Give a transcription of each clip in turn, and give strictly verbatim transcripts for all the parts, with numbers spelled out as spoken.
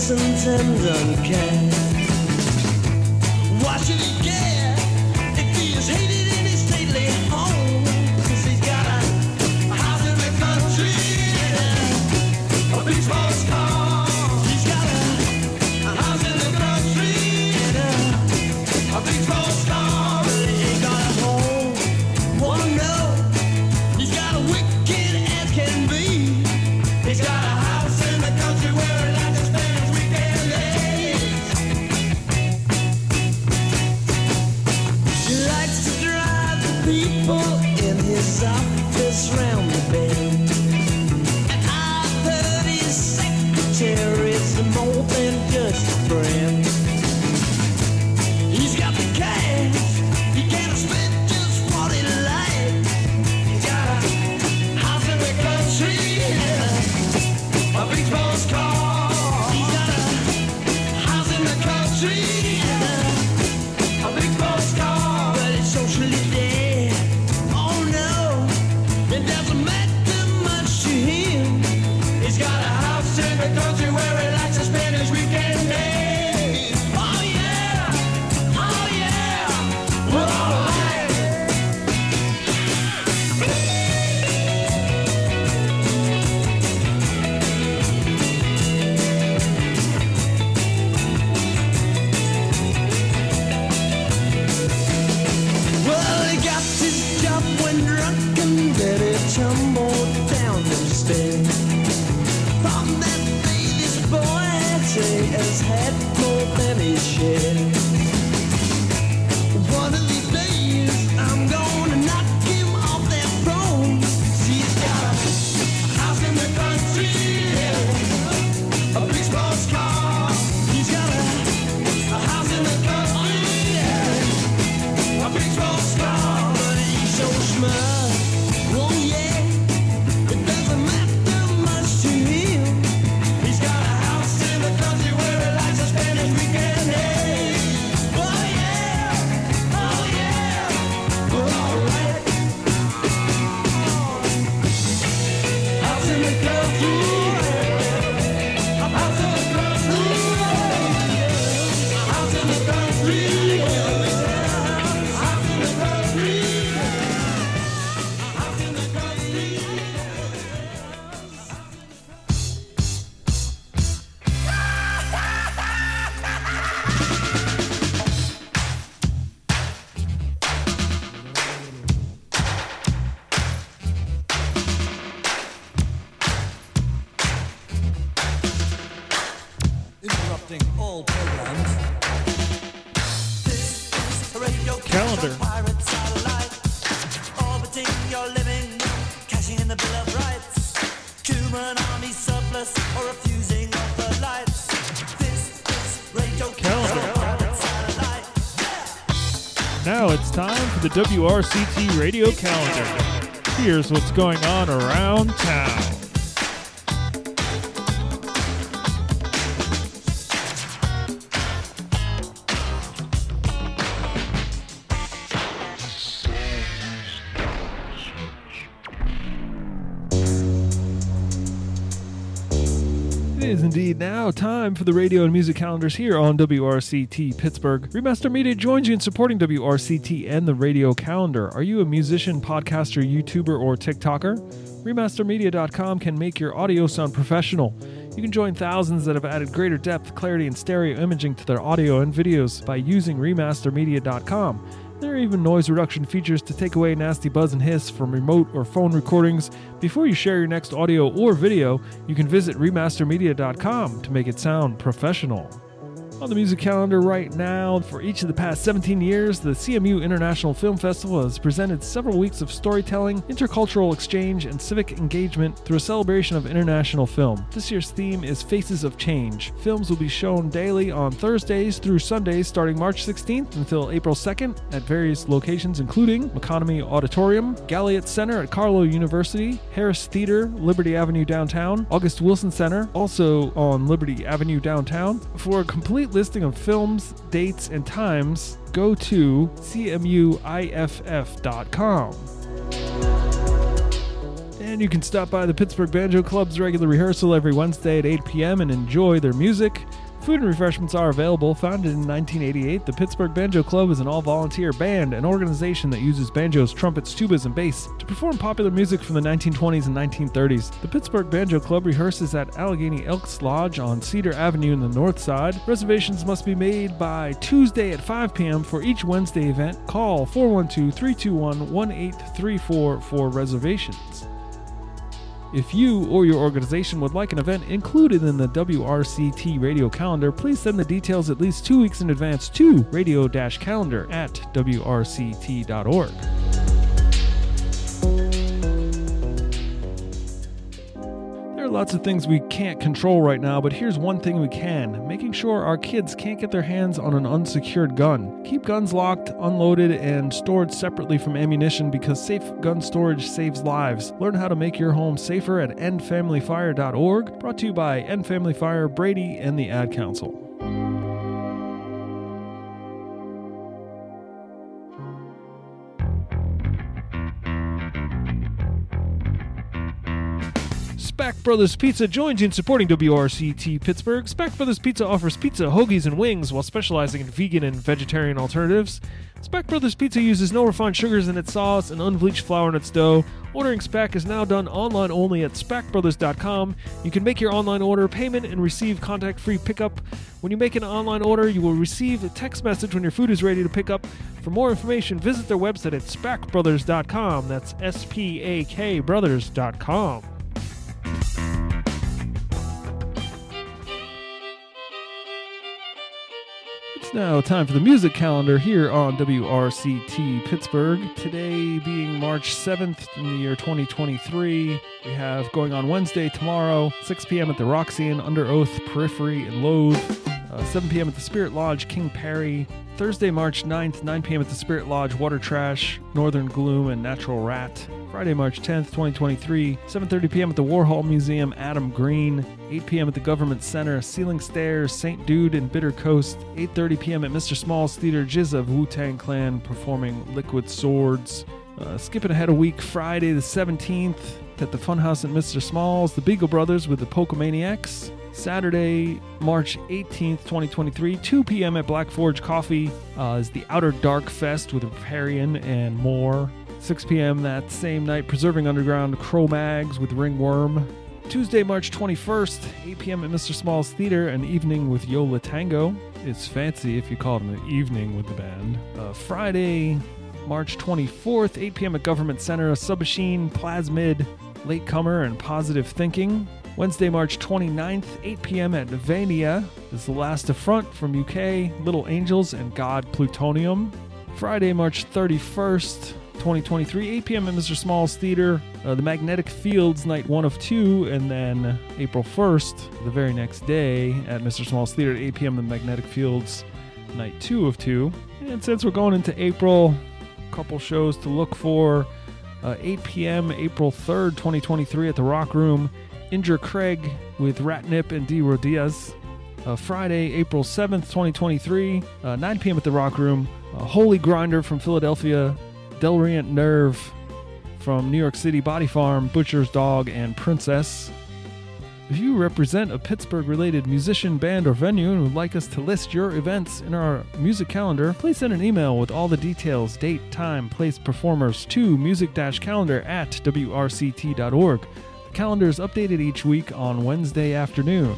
Tendon cat. Why should he care if he is hated in his stately home? 'Cause he's got a, a house in the country, yeah. A big sports car. He's got a, a house in the country, yeah. A big sports car. But he ain't got a home. Wanna know? He's got a wicked as can be. He's got a house in the country where he likes to spend his weekend days. He likes to drive the people in his office round the bend. And I've heard his secretary's more than just a friend. He's got the cash, he can't spend just what he likes. He's got a house in the country, yeah. A big sports car. He's got a house in the country, yeah. A big sports car. But it's socially dead. Oh no, it doesn't matter much to him. He's got a house in the country where he likes to spend his weekend days. Oh yeah, oh yeah, we're all right. Well, he got his job when drunk and then he tumbled down the stairs. From that day, this boy had say has had more than his share. One of these days, I'm gonna knock him off that throne. See, he's got a house in the country, yeah. A big sports car. He's got a, a house in the country, yeah. A big sports car, but he's so smart. Oh yeah, it doesn't matter much to him. He's got a house in the country where he likes to spend his weekend days. Oh yeah, oh yeah, we're all right. House in the country, yeah. A house in the country, yeah. A house in the country, yeah. A house in the country, yeah. A house in the country, yeah. Interrupting all programs. This is a radio Calendar. pirate satellite, orbiting your living room, cashing in the Bill of Rights, human army surplus, or refusing of the lights. This is radio Calendar. pirate satellite. Now it's time for the W R C T Radio Calendar. Here's what's going on around town. It is indeed now time for the radio and music calendars here on W R C T Pittsburgh. Remaster Media joins you in supporting W R C T and the radio calendar. Are you a musician, podcaster, YouTuber, or TikToker? Remaster Media dot com can make your audio sound professional. You can join thousands that have added greater depth, clarity, and stereo imaging to their audio and videos by using Remaster Media dot com. There are even noise reduction features to take away nasty buzz and hiss from remote or phone recordings. Before you share your next audio or video, you can visit Remaster Media dot com to make it sound professional. On the music calendar right now, for each of the past seventeen years, the C M U International Film Festival has presented several weeks of storytelling, intercultural exchange, and civic engagement through a celebration of international film. This year's theme is Faces of Change. Films will be shown daily on Thursdays through Sundays starting March sixteenth until April second at various locations including McConomy Auditorium, Galliot Center at Carlow University, Harris Theater, Liberty Avenue downtown, August Wilson Center, also on Liberty Avenue downtown. For a complete listing of films, dates, and times, go to C M U I F F dot com. And And you can stop by the Pittsburgh Banjo Club's regular rehearsal every Wednesday at eight p.m. and enjoy their music. Food and refreshments are available. Founded in nineteen eighty-eight, the Pittsburgh Banjo Club is an all-volunteer band, an organization that uses banjos, trumpets, tubas, and bass to perform popular music from the nineteen twenties and nineteen thirties. The Pittsburgh Banjo Club rehearses at Allegheny Elks Lodge on Cedar Avenue in the north side. Reservations must be made by Tuesday at five p.m. for each Wednesday event. Call four one two, three two one, one eight three four for reservations. If you or your organization would like an event included in the W R C T radio calendar, please send the details at least two weeks in advance to radio-calendar at W R C T dot org. There are lots of things we can't control right now, but here's one thing we can: making sure our kids can't get their hands on an unsecured gun. Keep guns locked, unloaded, and stored separately from ammunition because safe gun storage saves lives. Learn how to make your home safer at end family fire dot org. Brought to you by End Family Fire, Brady, and the Ad Council. Spack Brothers Pizza joins you in supporting W R C T Pittsburgh. Spack Brothers Pizza offers pizza, hoagies, and wings while specializing in vegan and vegetarian alternatives. Spack Brothers Pizza uses no refined sugars in its sauce and unbleached flour in its dough. Ordering Spack is now done online only at spack brothers dot com. You can make your online order, payment, and receive contact-free pickup. When you make an online order, you will receive a text message when your food is ready to pick up. For more information, visit their website at spack brothers dot com. That's S P A K brothers dot com. It's now time for the music calendar here on W R C T Pittsburgh. Today being March seventh in the year twenty twenty-three. We have going on Wednesday, tomorrow, six p.m. at the Roxy Inn, Under Oath, Periphery, and Loathe. Uh, seven p.m. at the Spirit Lodge, King Perry. Thursday, March ninth, nine p.m. at the Spirit Lodge, Water Trash, Northern Gloom, and Natural Rat. Friday, March tenth, twenty twenty-three, seven thirty p.m. at the Warhol Museum, Adam Green. eight p.m. at the Government Center, Ceiling Stairs, Saint Dude, and Bitter Coast. eight thirty p.m. at Mister Small's Theater, Jizz of Wu-Tang Clan performing Liquid Swords. Uh, skipping ahead a week, Friday the seventeenth at the Funhouse at Mister Small's, the Beagle Brothers with the Pokemaniacs. Saturday, March eighteenth, twenty twenty-three, two p.m. at Black Forge Coffee uh, is the Outer Dark Fest with Riparian and more. six p.m. that same night, Preserving Underground, Cro-Mags with Ringworm. Tuesday, March twenty-first, eight p.m. at Mister Small's Theater, an evening with Yola Tango. It's fancy if you call it an evening with the band. Uh, Friday, March twenty-fourth, eight p.m. at Government Center, Submachine, Plasmid, Latecomer, and Positive Thinking. Wednesday, March twenty-ninth, eight p.m. at Vania is The Last Affront from U K, Little Angels, and God Plutonium. Friday, March thirty-first, twenty twenty-three, eight p.m. at Mister Small's Theater, uh, The Magnetic Fields, night one of two, and then April first, the very next day, at Mister Small's Theater at eight p.m. The Magnetic Fields, night two of two. And since we're going into April, a couple shows to look for. Uh, eight p.m. April third, twenty twenty-three at the Rock Room, Injure Craig with Ratnip and D. Rodias. Uh, Friday, April seventh, twenty twenty-three, uh, nine p.m. at the Rock Room, uh, Holy Grinder from Philadelphia, Delrient Nerve from New York City, Body Farm, Butcher's Dog, and Princess. If you represent a Pittsburgh-related musician, band, or venue and would like us to list your events in our music calendar, please send an email with all the details, date, time, place, performers to music-calendar at W R C T dot org. The calendar is updated each week on Wednesday afternoon.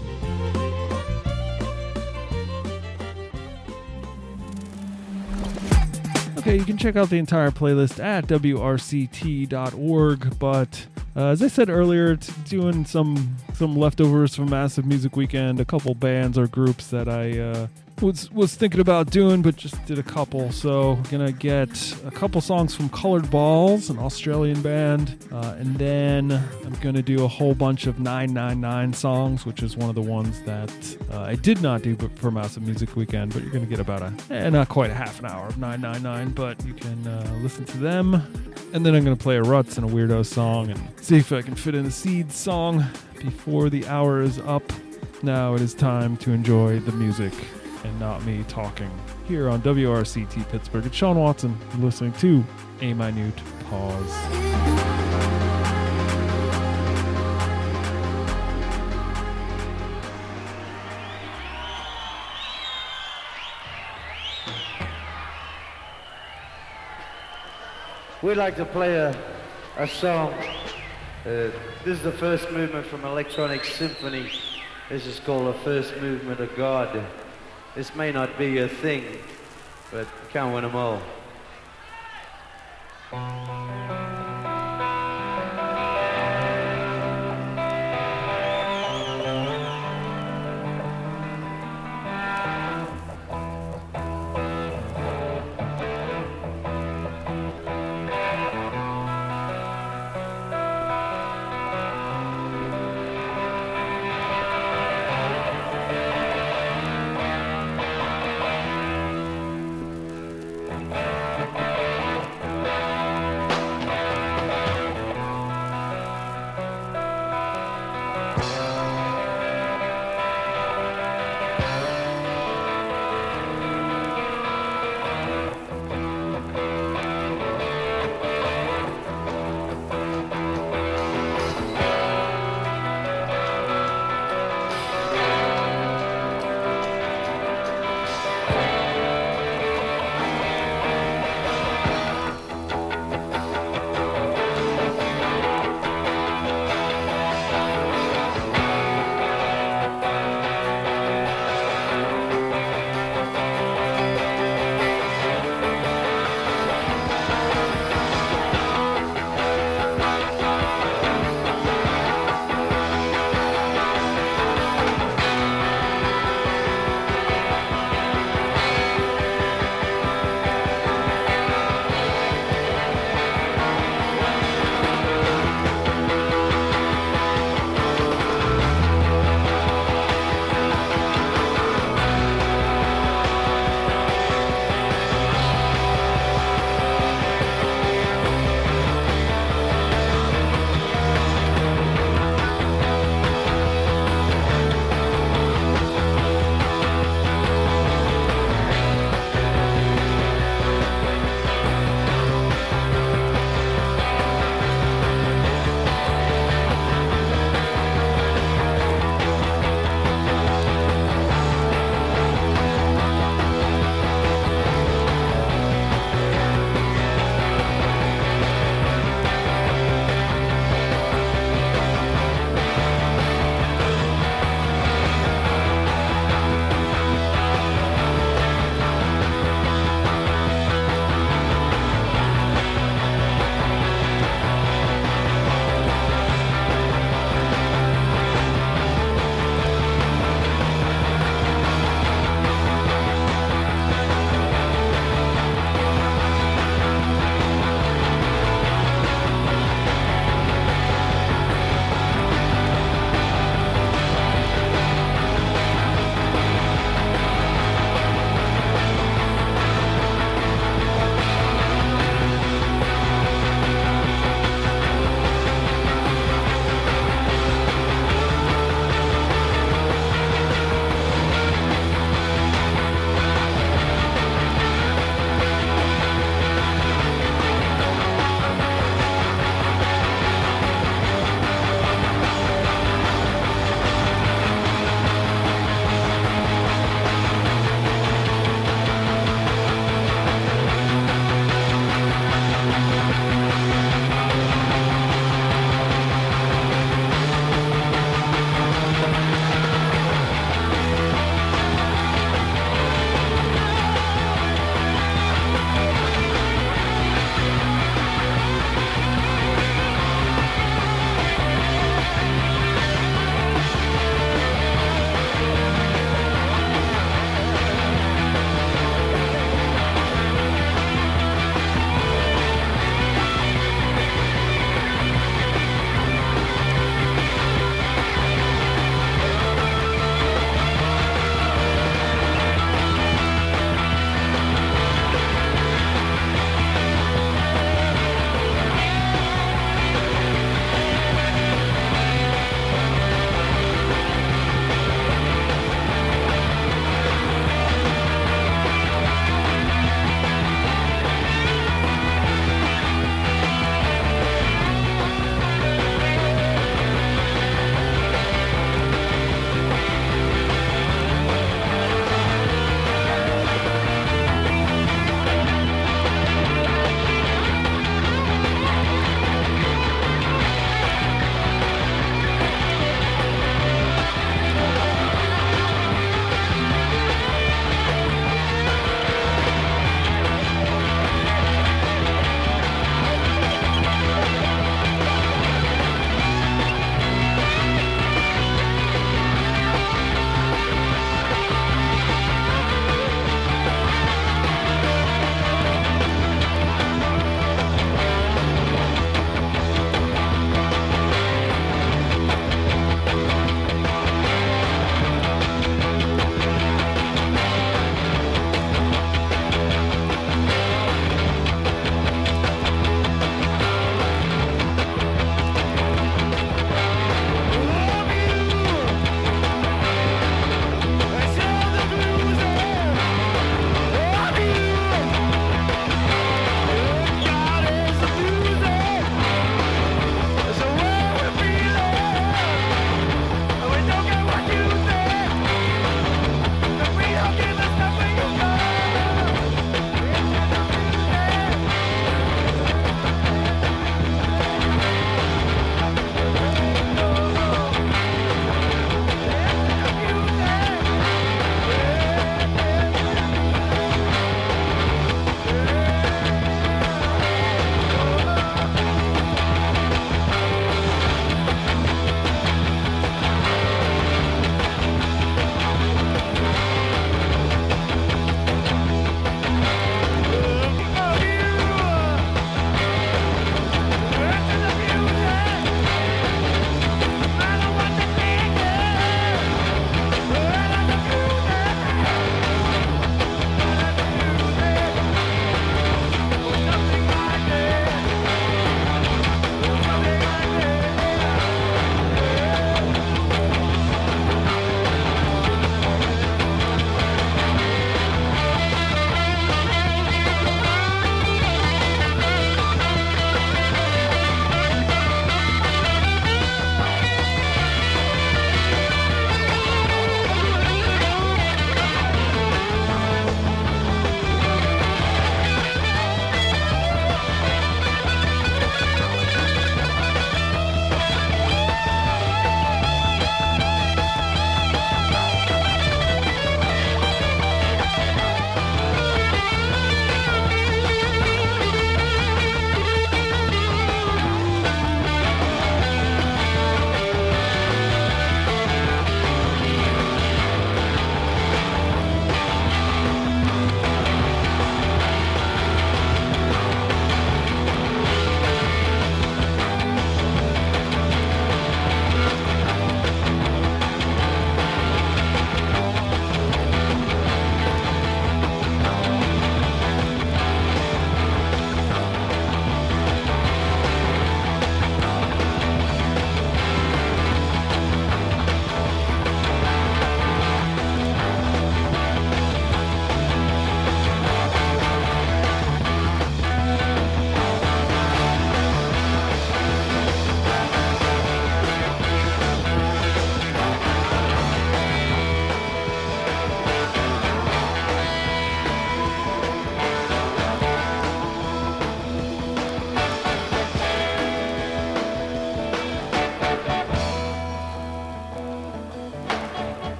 Okay, you can check out the entire playlist at W R C T dot org, but uh, as I said earlier, t- doing some some leftovers from Massive Music Weekend, a couple bands or groups that I uh, was was thinking about doing, but just did a couple. So we're gonna get a couple songs from Colored Balls, an Australian band, uh, and then I'm gonna do a whole bunch of nine nine nine songs, which is one of the ones that uh, I did not do for Massive Music Weekend. But you're gonna get about a eh, not quite a half an hour of nine nine nine, but you can uh, listen to them. And then I'm gonna play a Ruts and a Weirdo song and see if I can fit in a Seeds song before the hour is up. Now it is time to enjoy the music and not me talking. Here on W R C T Pittsburgh, it's Sean Watson. You're listening to A Minute Pause. we'd like to play a, a song. Uh, this is the first movement from Electronic Symphony. This is called the first movement of God. This may not be your thing, but you can't win them all.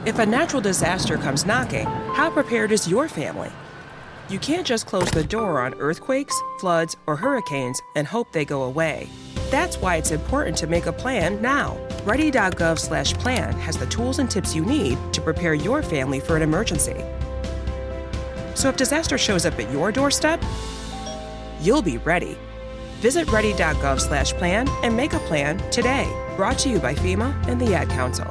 If a natural disaster comes knocking, how prepared is your family? You can't just close the door on earthquakes, floods, or hurricanes and hope they go away. That's why it's important to make a plan now. Ready.gov slash plan has the tools and tips you need to prepare your family for an emergency. So if disaster shows up at your doorstep, you'll be ready. Visit ready.gov slash plan and make a plan today. Brought to you by FEMA and the Ad Council.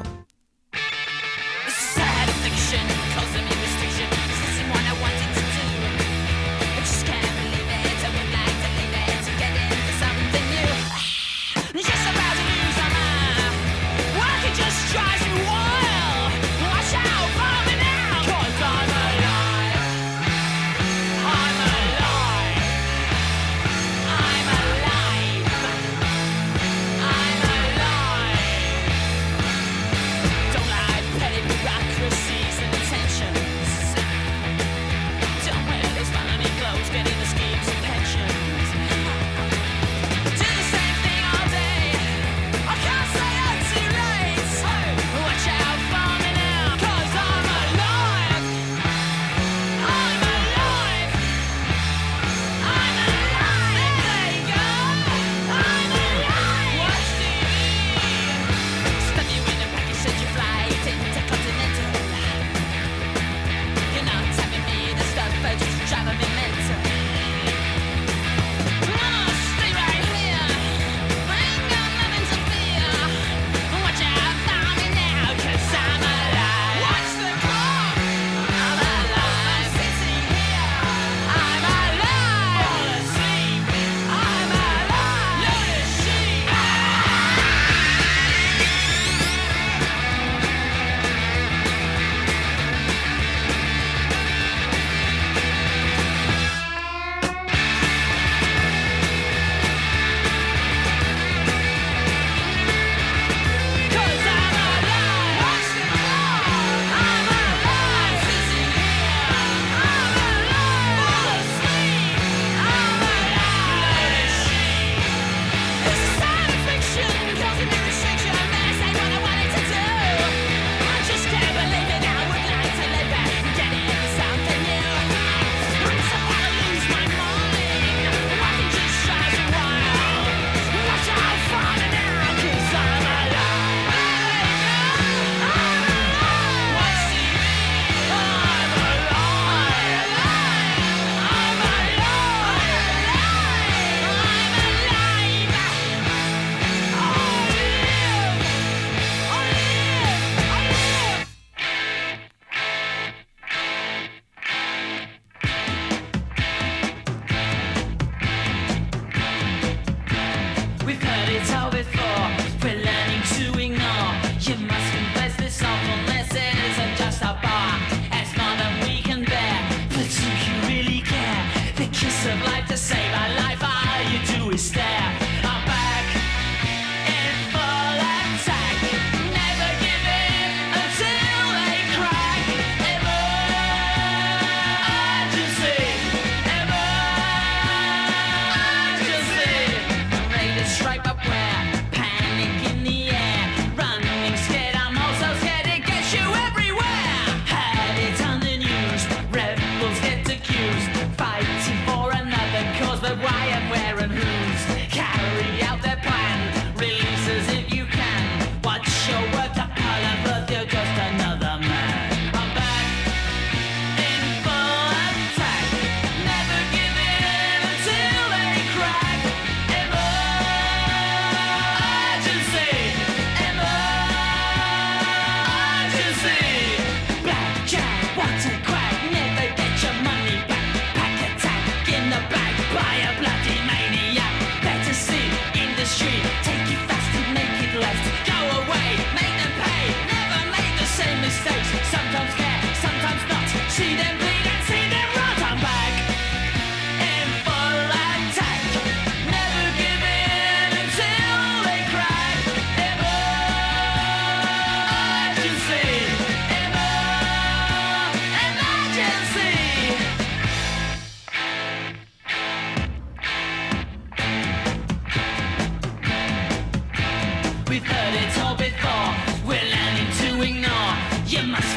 We've heard it all before. We're learning to ignore. You must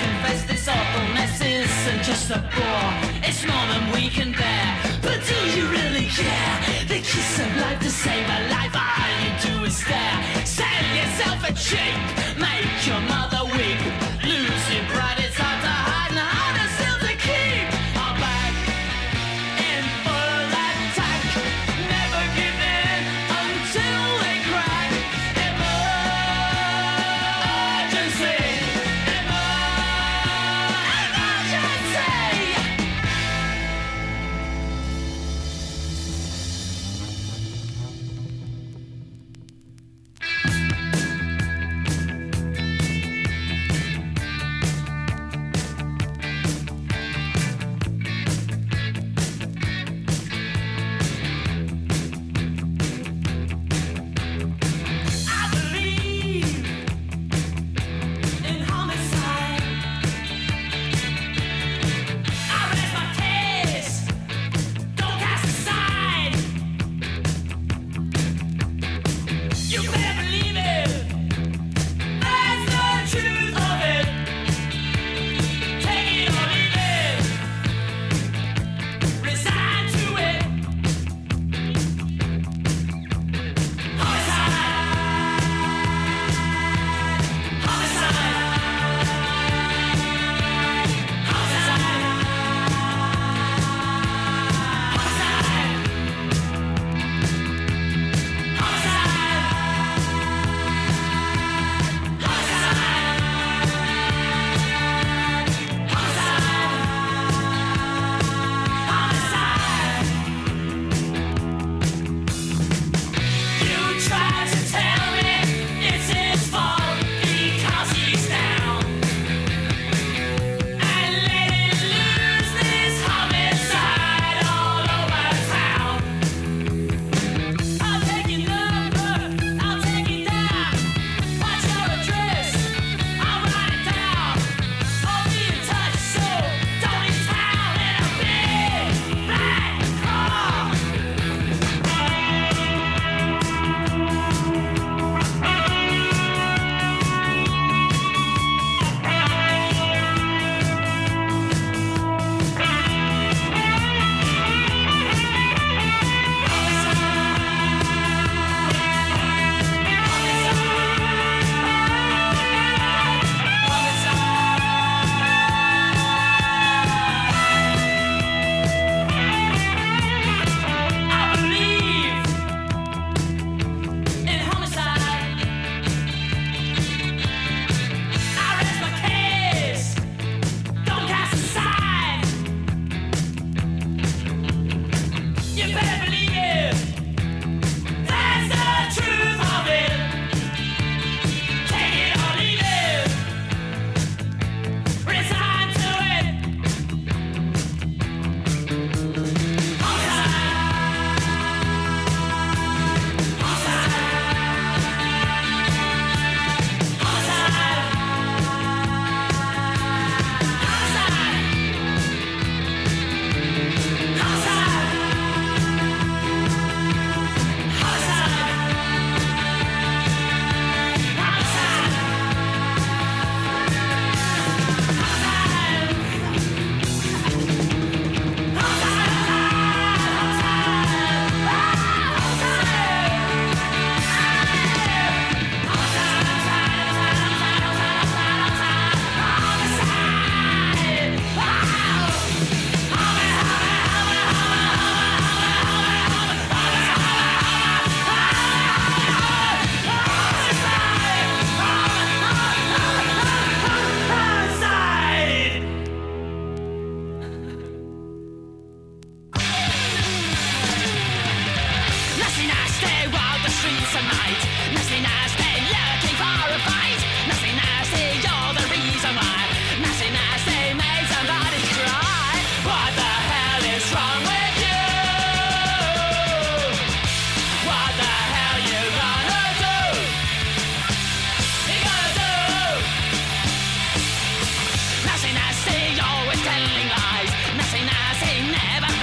just a bore. It's more than we can bear. But do you really care? The kiss of life to save a life. All you do is stare. Sell yourself a cheap. Make your mother weep. Lose your pride. It's hard to hide and harder still to keep. Our back in full attack. Never give in until they crack. Emergency.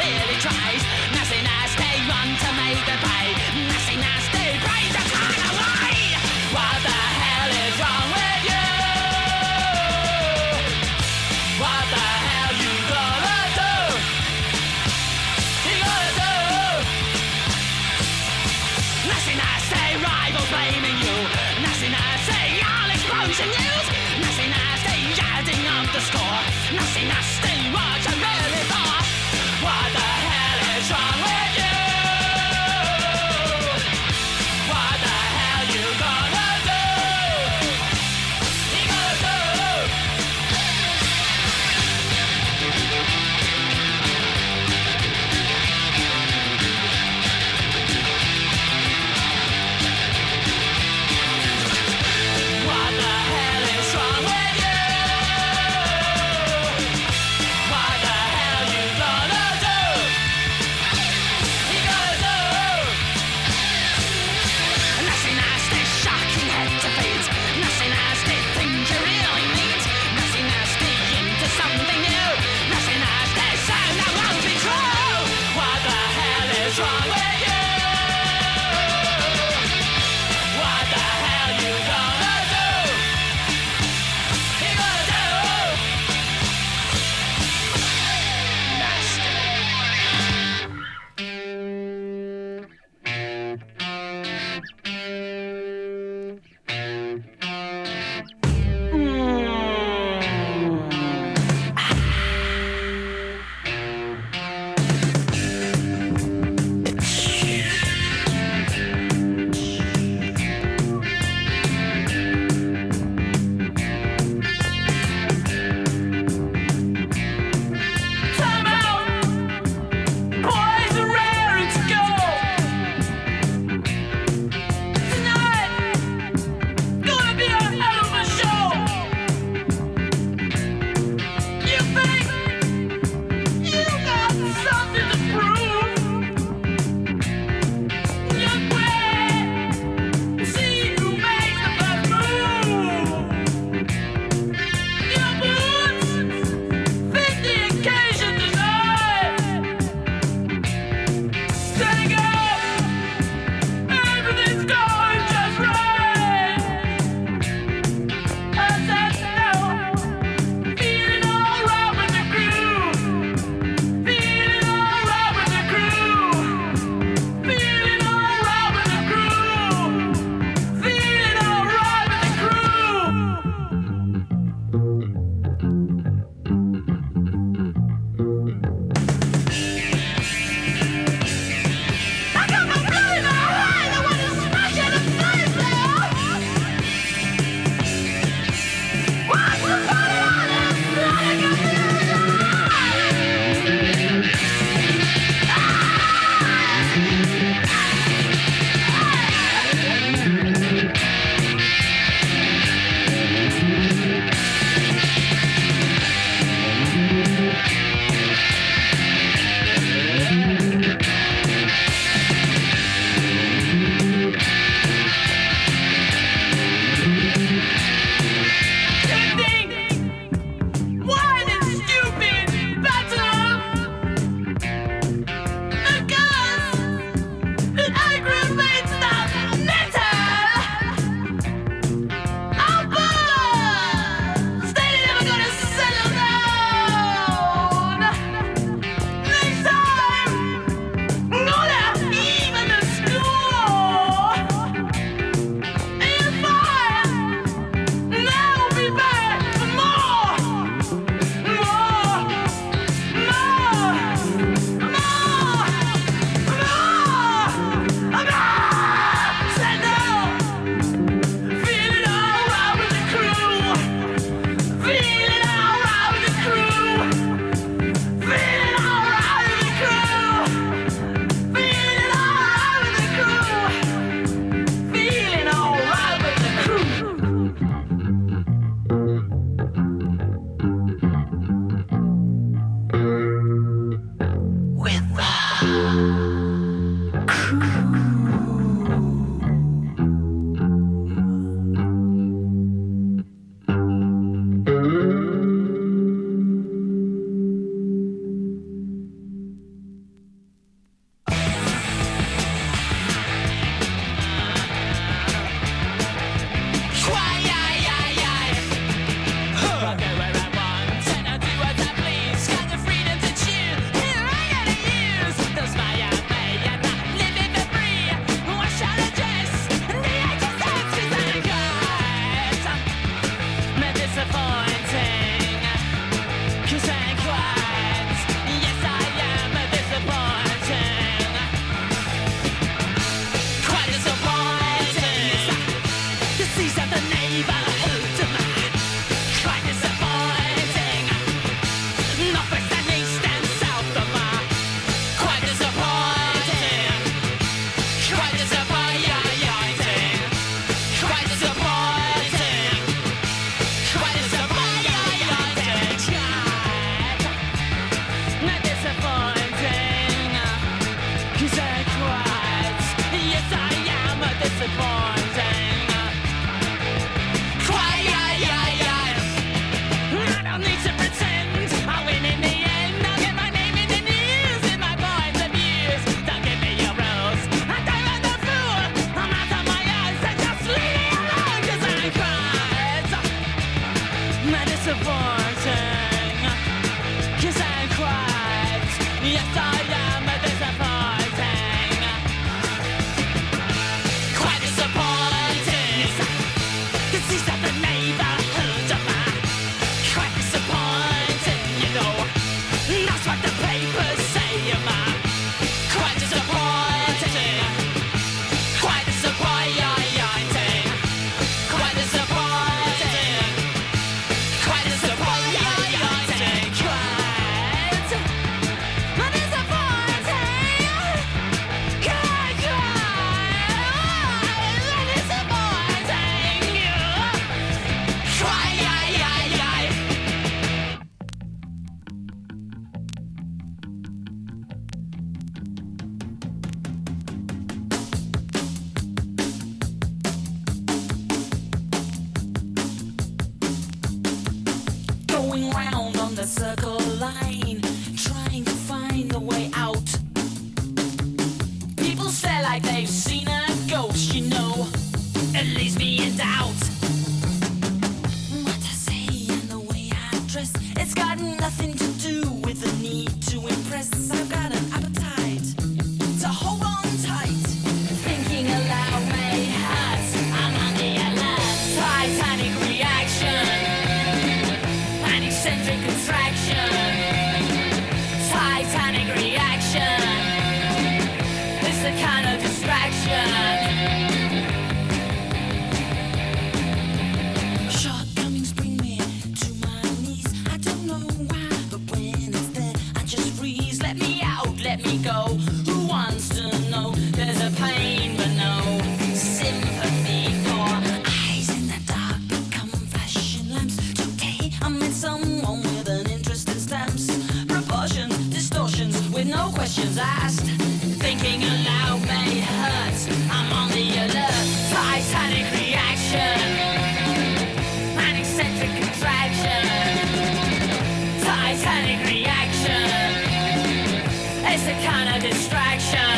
Nasty, nasty, run to make the pay. Nasty, nasty, praise the time away. Quite disappointing. Quite disappointing. Quite disappointing. Quite disappointing. Quite disappointing. Quite, quite disappointing. Going round on the circle line, trying to find a way out. People stare like they've seen a ghost, you know. It leaves me in doubt. What I say and the way I dress, it's got nothing to do with the need to impress. I've got an appetite to hold on tight. Thinking aloud may hurt. I'm on the alert. Titanic reaction. An eccentric contraction. Titanic reaction. It's the kind of distraction. Shortcomings bring me to my knees. I don't know why, but when it's there, I just freeze. Let me out, let me go. Who wants to know? There's a pain, but no sympathy for eyes in the dark become flashing lamps. Today I met someone with an interest in stamps. Proportions, distortions with no questions asked. Thinking aloud may hurt. I'm on the alert. Titanic reaction. An eccentric contraction. Titanic reaction. It's a kind of distraction.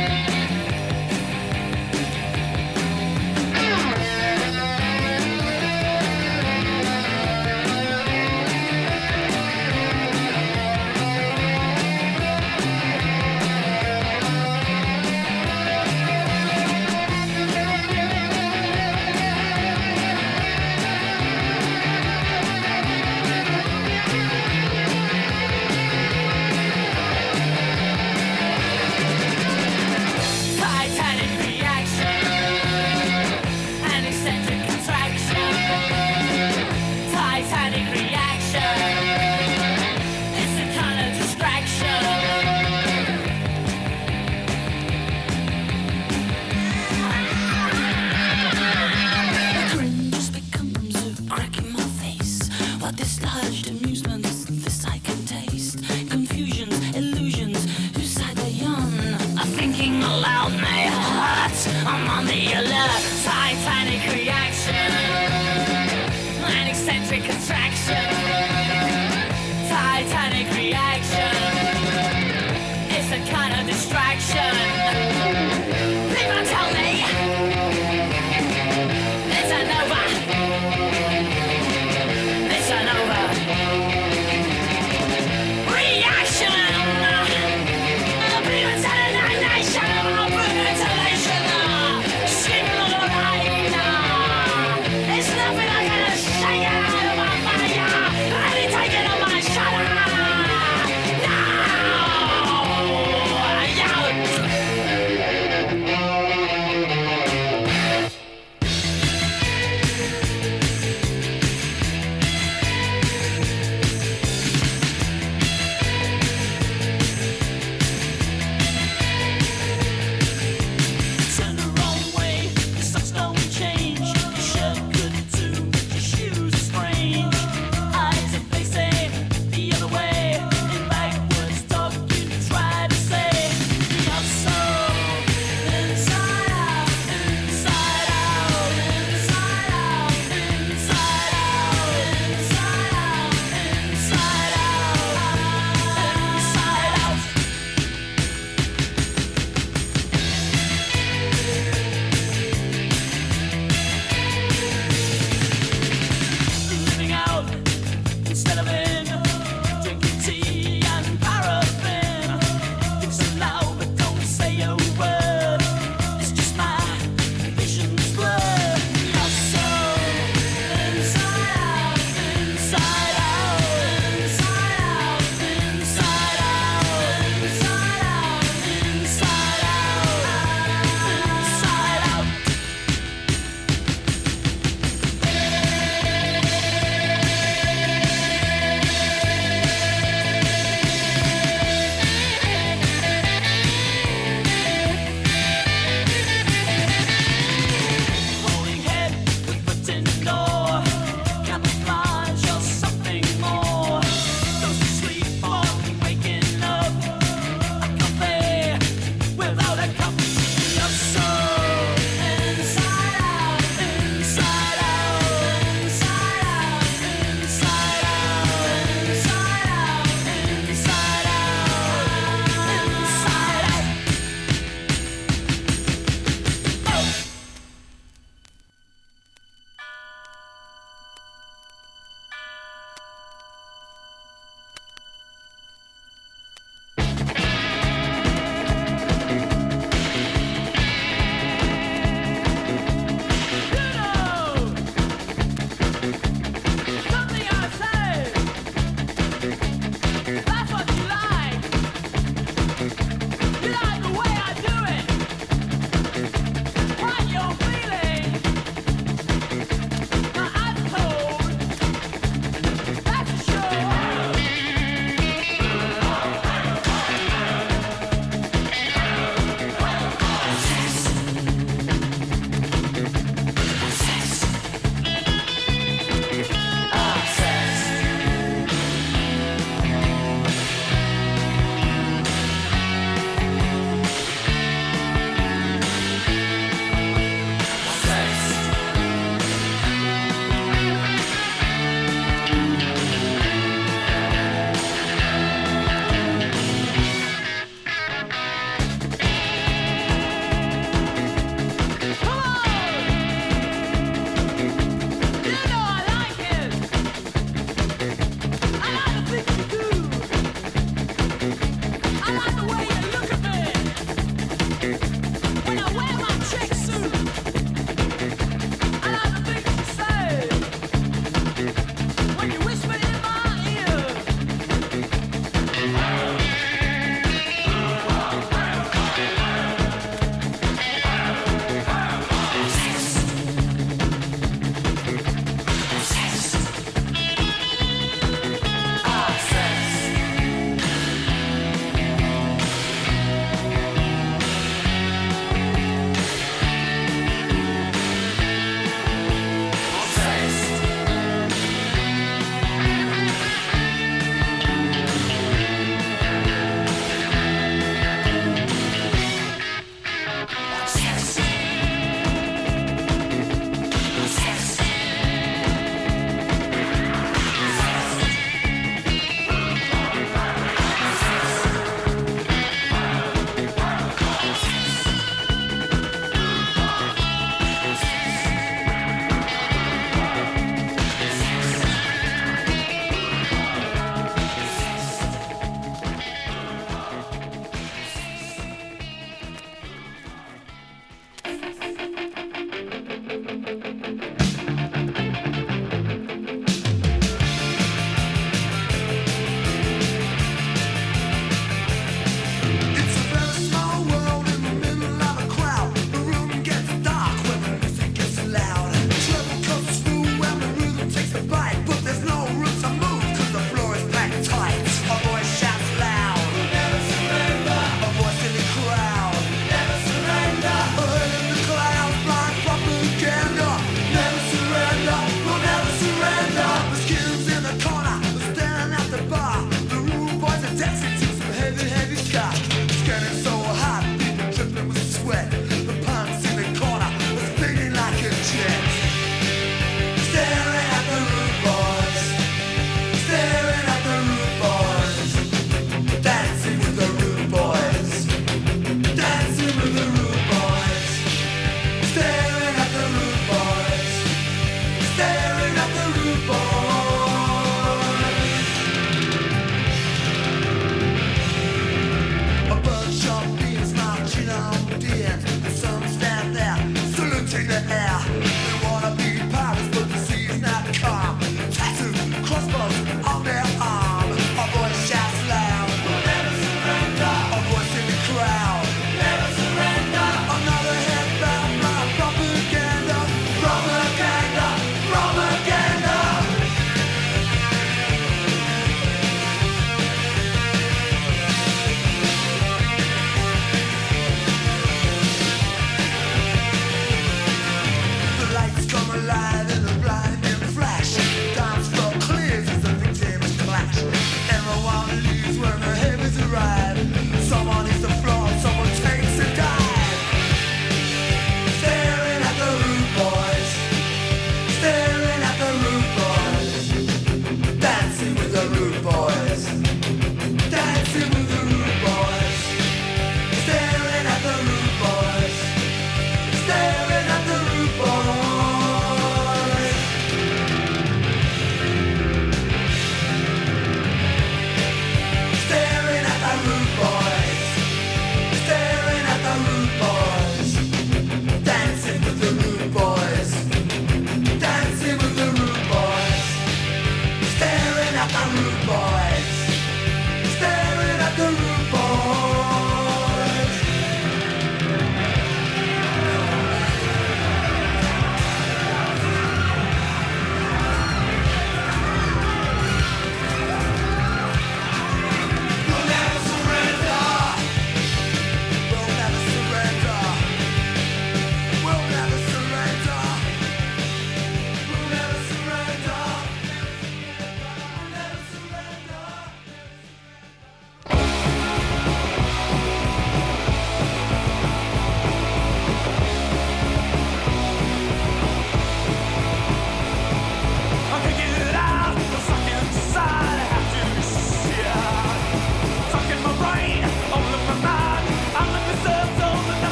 Titanic reaction. An eccentric contraction. Titanic reaction. It's a kind of distraction. The grin just becomes a crack in my face. What dislodged amusement is this I can taste. Confusions, illusions, whose side they on? A thinking aloud may hurt. I'm on the alert. Titanic reaction. An eccentric contraction. Titanic reaction. It's a kind of distraction. People tell me it's an over. It's an over. Reaction. People tell an nation of mutilation. Screaming all night. It's nothing I can shake it out of my fire. Let me take it on my shoulder. No.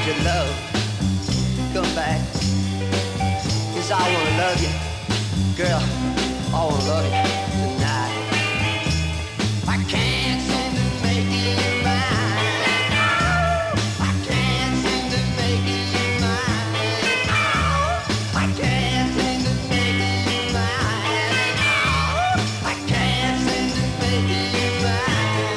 need your love. Come back. Cause I wanna love you. Girl, I wanna love you tonight. I can't seem to make you mine. I can't seem to make you mine. I can't seem to make you mine. I can't seem to make you mine.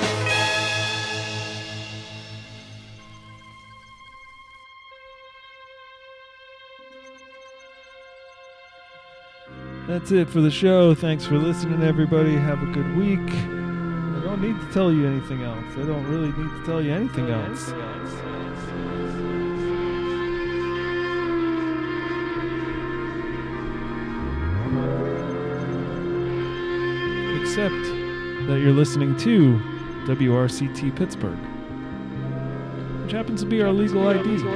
That's it for the show. Thanks for listening, everybody. Have a good week. I don't need to tell you anything else. I don't really need to tell you anything else. Except that you're listening to W R C T Pittsburgh, which happens to be our legal I D.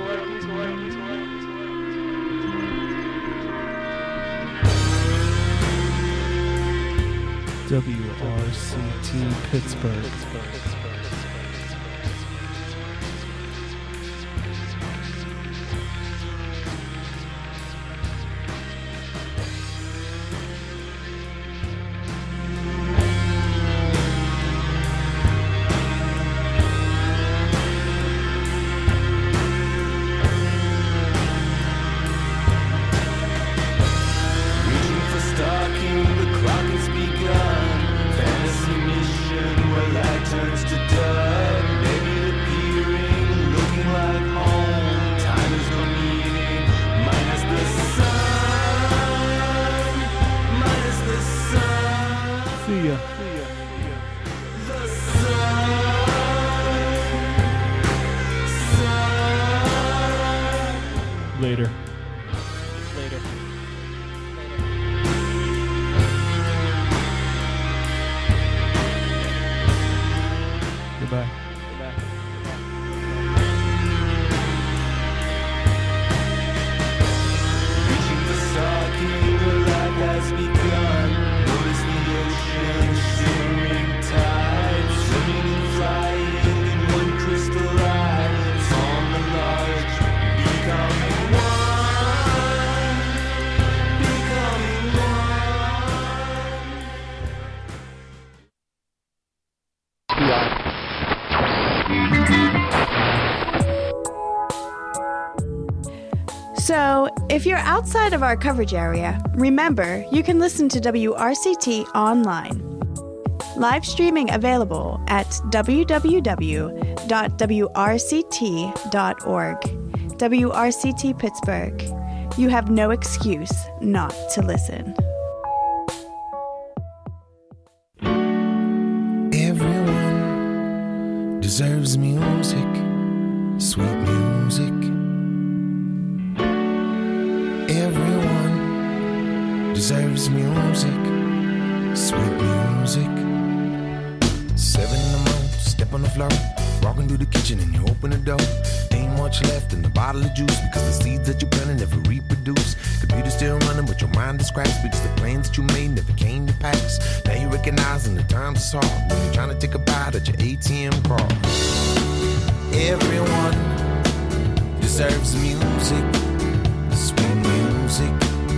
W R C T Pittsburgh. Reaching for stocking, the clock has begun. Fantasy mission where light turns to dark. Naked appearing, looking like home. Time is no meaning, minus the sun. Minus the sun. See ya. The sun. Sun. Later. Goodbye. Reaching for stocking, where life has begun. Notice the ocean shimmering tide, swimming and flying in one crystal eye. From the large, becoming one, becoming So, if you're outside of our coverage area, remember you can listen to W R C T online. Live streaming available at w w w dot w r c t dot org. W R C T Pittsburgh. You have no excuse not to listen. Everyone deserves music, sweet music. Everyone deserves music, sweet music. Seven in the morning, step on the floor, walking through the kitchen and you open the door. Ain't much left in the bottle of juice because the seeds that you planted never reproduce. Computer's still running, but your mind is scratched because the plans that you made never came to pass. Now you're recognizing the times are hard when you're trying to take a bite at your A T M card. Everyone deserves music, sweet music.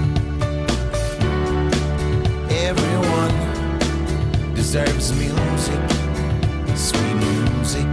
Everyone deserves music, sweet music.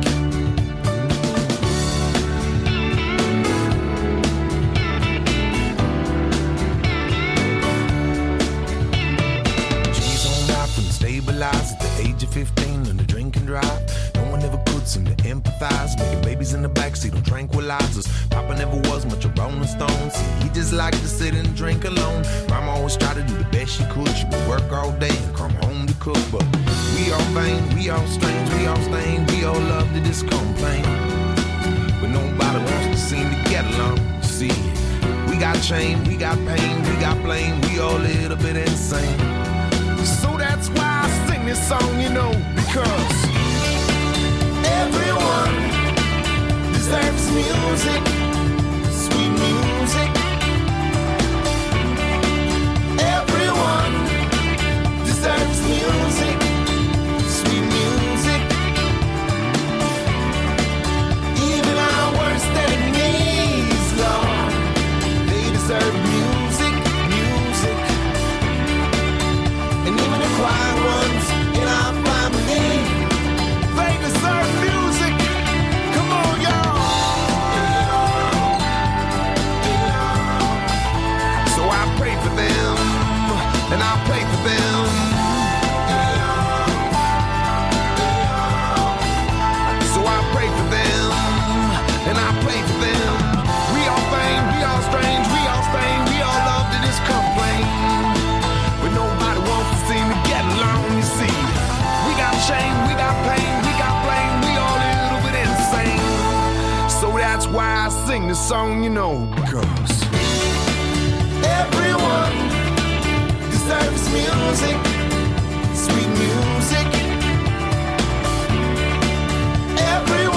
G's on out from stabilized at the age of fifteen on the drink and drive. No one ever could seem to empathize, making babies in the backseat on tranquilizers. Papa never was much a Rolling Stone. See, he just liked to sit and drink alone. Mama always tried to do the best she could. She would work all day and come home to cook. But we all vain, we all strange, we all stained, we all love to just complain. But nobody wants to seem to get along. See, we got shame, we got pain, we got blame, we all a little bit insane. So that's why I sing this song, you know, because everyone deserves music, sweet music. Everyone deserves music, sweet music. Even our worst enemy I sing this song, you know, because everyone deserves music, sweet music. Everyone